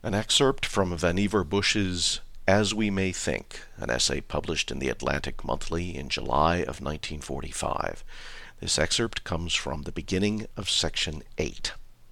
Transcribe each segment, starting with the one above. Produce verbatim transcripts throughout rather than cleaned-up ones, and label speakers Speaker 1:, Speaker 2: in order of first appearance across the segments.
Speaker 1: An excerpt from Vannevar Bush's As We May Think, an essay published in the Atlantic Monthly in July of nineteen forty-five. This excerpt comes from the beginning of section eight.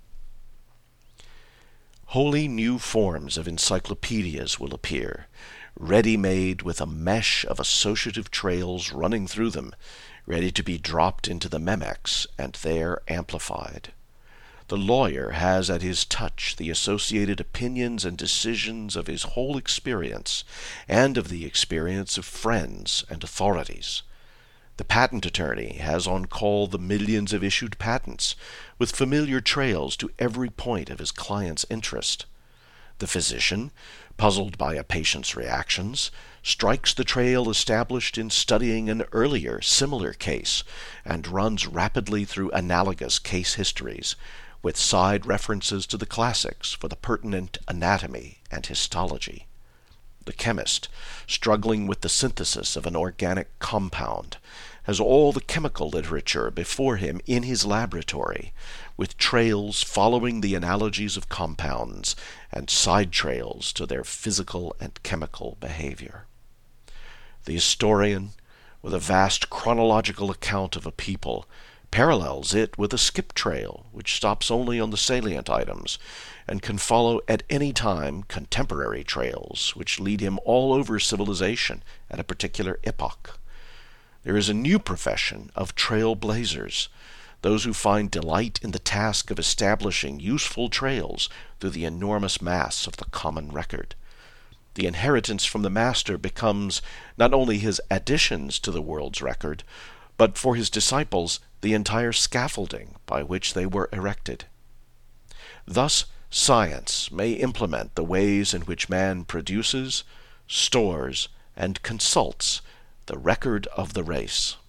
Speaker 1: Wholly new forms of encyclopedias will appear, ready-made with a mesh of associative trails running through them, ready to be dropped into the Memex and there amplified. The lawyer has at his touch the associated opinions and decisions of his whole experience and of the experience of friends and authorities. The patent attorney has on call the millions of issued patents, with familiar trails to every point of his client's interest. The physician, puzzled by a patient's reactions, strikes the trail established in studying an earlier, similar case, and runs rapidly through analogous case histories, with side references to the classics for the pertinent anatomy and histology. The chemist, struggling with the synthesis of an organic compound, has all the chemical literature before him in his laboratory, with trails following the analogies of compounds and side trails to their physical and chemical behavior. The historian, with a vast chronological account of a people, parallels it with a skip trail which stops only on the salient items and can follow at any time contemporary trails which lead him all over civilization at a particular epoch. There is a new profession of trailblazers, those who find delight in the task of establishing useful trails through the enormous mass of the common record. The inheritance from the master becomes not only his additions to the world's record, but for his disciples the entire scaffolding by which they were erected. Thus science may implement the ways in which man produces, stores, and consults the record of the race.